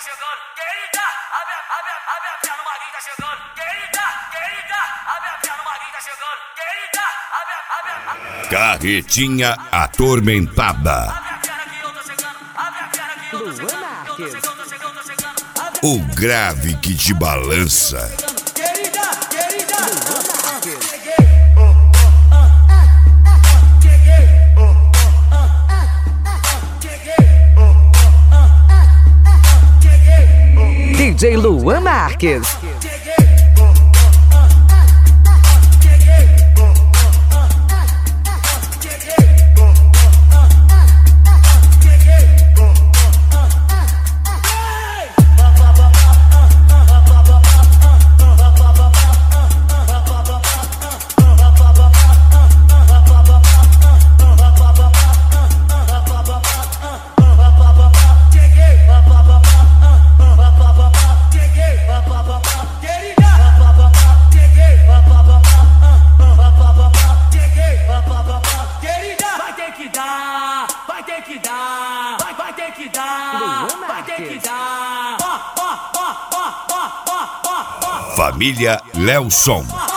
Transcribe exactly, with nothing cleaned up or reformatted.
chegando. Querida, abre, abre, abre a perna, o Maguinho tá chegando. Querida, querida, abre a perna, o Maguinho tá chegando. Querida, abre, abre, abre. Carretinha atormentada. Abre a perna que eu tô chegando. Abre a perna que eu tô chegando. Eu tô chegando, tô chegando, tô chegando. Abre a O grave que te balança. Querida, querida. D J Luan Marques. Vai ter que dar, vai, vai ter que dar, vai ter que dar. Ó, ó, ó, ó, ó, ó, ó, ó. Família Léo Som.